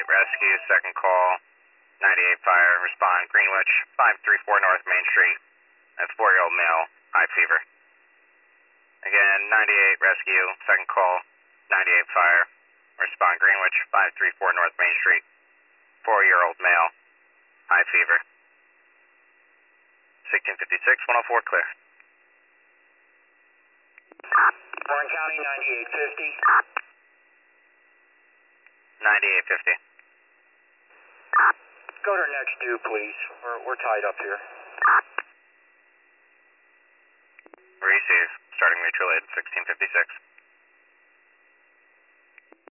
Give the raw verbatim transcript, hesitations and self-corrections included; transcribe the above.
rescue, second call, ninety-eight fire, respond Greenwich, five three four North Main Street. That's four-year-old male, high fever. Again, ninety-eight rescue, second call, ninety-eight fire, respond Greenwich, five three four North Main Street. Four-year-old male, high fever. sixteen fifty-six, one oh four, clear. Warren County, ninety-eight fifty. ninety-eight fifty. Go to our next due, please. We're, we're tied up here. Receive, starting mutual aid, sixteen fifty-six.